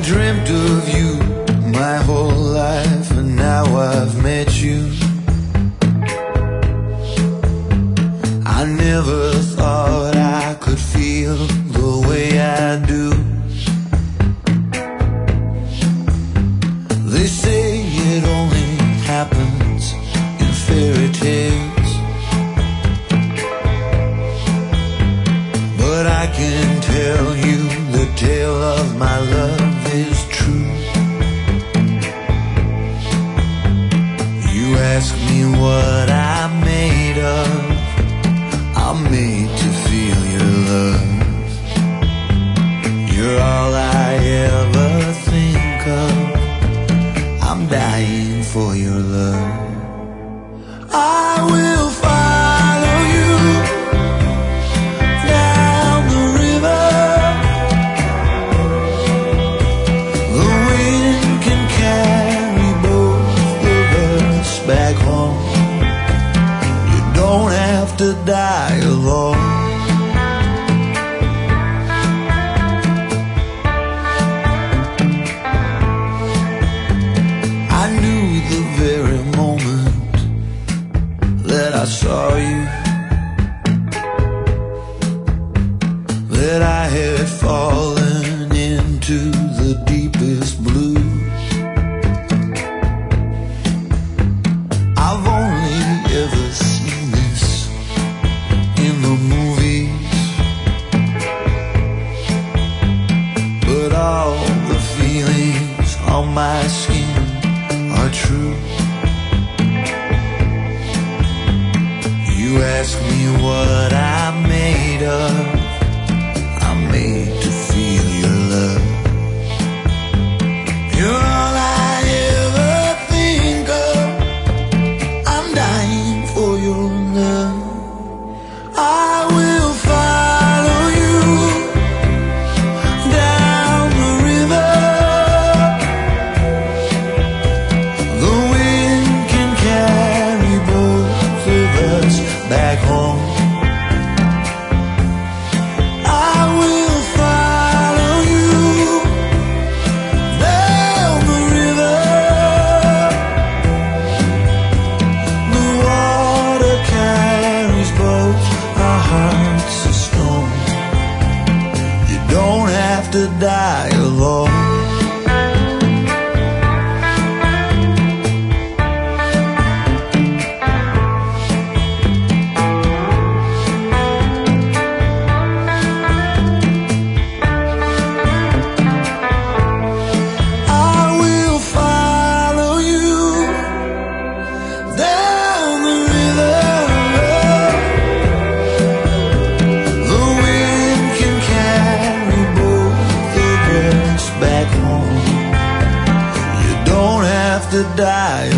dreamt of you my whole life, and now I've met you. I never thought I could feel the way I do. They say it only happens in fairy tales, but I can tell you the tale of my love is true. You ask me what I'm made of. I'm made to feel your love. You're all I ever think of. I'm dying for your love. I will follow you down the river. The wind can carry both of us back home. You don't have to die alone. I knew the very moment that I saw you that I had fallen into the deepest blue. I've only ever seen this in the movies, but all the feelings on my skin are true. You ask me what I'm made of. I'm made to feel your love. You're all I ever think of. I'm dying for your love. I will follow you down the river. The wind can carry both of us back home. I will follow you down the river. The water carries both our hearts of stone. You don't have to die alone. I will follow you down the river. The wind can carry both of us back home. You don't have to die